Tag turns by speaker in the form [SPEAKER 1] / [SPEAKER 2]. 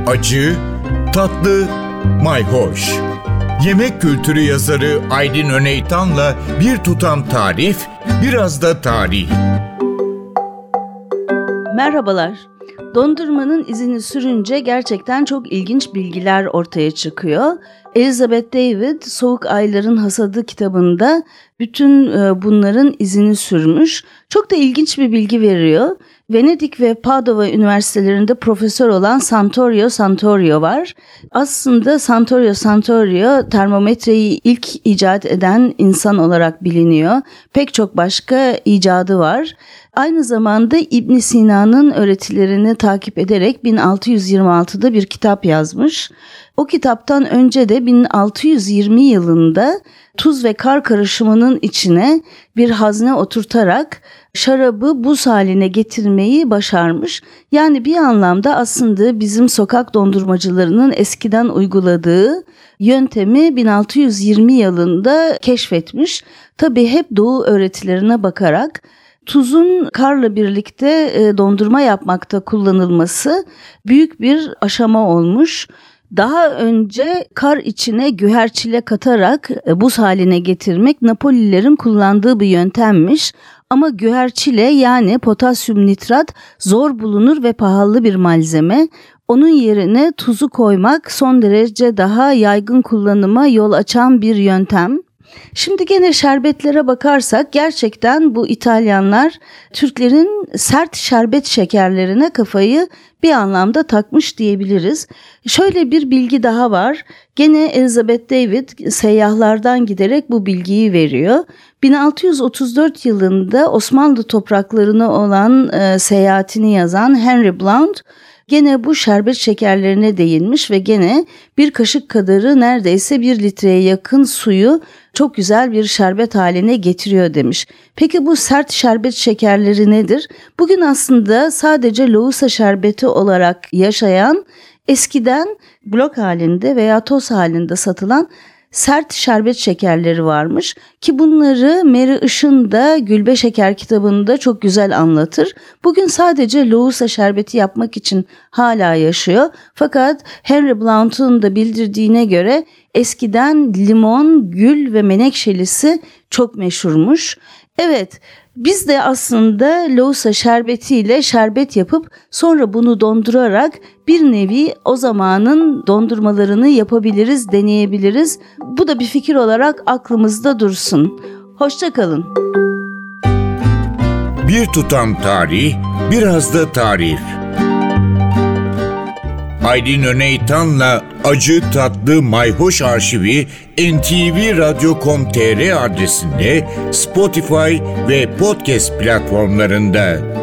[SPEAKER 1] acı, tatlı, mayhoş. Yemek kültürü yazarı Aydin Öneytan'la bir tutam tarif, biraz da tarih.
[SPEAKER 2] Merhabalar. Dondurmanın izini sürünce gerçekten çok ilginç bilgiler ortaya çıkıyor. Elizabeth David, Soğuk Ayların Hasadı kitabında bütün bunların izini sürmüş. Çok da ilginç bir bilgi veriyor. Venedik ve Padova üniversitelerinde profesör olan Santorio Santorio var. Aslında Santorio Santorio termometreyi ilk icat eden insan olarak biliniyor. Pek çok başka icadı var. Aynı zamanda İbn Sina'nın öğretilerini takip ederek 1626'da bir kitap yazmış. O kitaptan önce de 1620 yılında tuz ve kar karışımının içine bir hazne oturtarak şarabı buz haline getirmeyi başarmış. Yani bir anlamda aslında bizim sokak dondurmacılarının eskiden uyguladığı yöntemi 1620 yılında keşfetmiş. Tabii hep Doğu öğretilerine bakarak tuzun karla birlikte dondurma yapmakta kullanılması büyük bir aşama olmuş. Daha önce kar içine güherçile katarak buz haline getirmek Napolilerin kullandığı bir yöntemmiş. Ama güherçile yani potasyum nitrat zor bulunur ve pahalı bir malzeme. Onun yerine tuzu koymak son derece daha yaygın kullanıma yol açan bir yöntem. Şimdi gene şerbetlere bakarsak gerçekten bu İtalyanlar Türklerin sert şerbet şekerlerine kafayı bir anlamda takmış diyebiliriz. Şöyle bir bilgi daha var. Gene Elizabeth David seyyahlardan giderek bu bilgiyi veriyor. 1634 yılında Osmanlı topraklarına olan seyahatini yazan Henry Blount gene bu şerbet şekerlerine değinmiş ve gene bir kaşık kadarı neredeyse 1 litreye yakın suyu çok güzel bir şerbet haline getiriyor demiş. Peki bu sert şerbet şekerleri nedir? Bugün aslında sadece lohusa şerbeti olarak yaşayan, eskiden blok halinde veya toz halinde satılan sert şerbet şekerleri varmış ki bunları Mary Işın da Gülbe Şeker kitabında çok güzel anlatır. Bugün sadece lohusa şerbeti yapmak için hala yaşıyor. Fakat Henry Blount'un da bildirdiğine göre eskiden limon, gül ve menekşelisi çok meşhurmuş. Evet, biz de aslında lohusa şerbetiyle şerbet yapıp sonra bunu dondurarak bir nevi o zamanın dondurmalarını yapabiliriz, deneyebiliriz. Bu da bir fikir olarak aklımızda dursun. Hoşça kalın.
[SPEAKER 1] Bir tutam tarih, biraz da tarif. Aydin Öneytan'la acı tatlı mayhoş arşivi ntvradio.com.tr adresinde Spotify ve podcast platformlarında.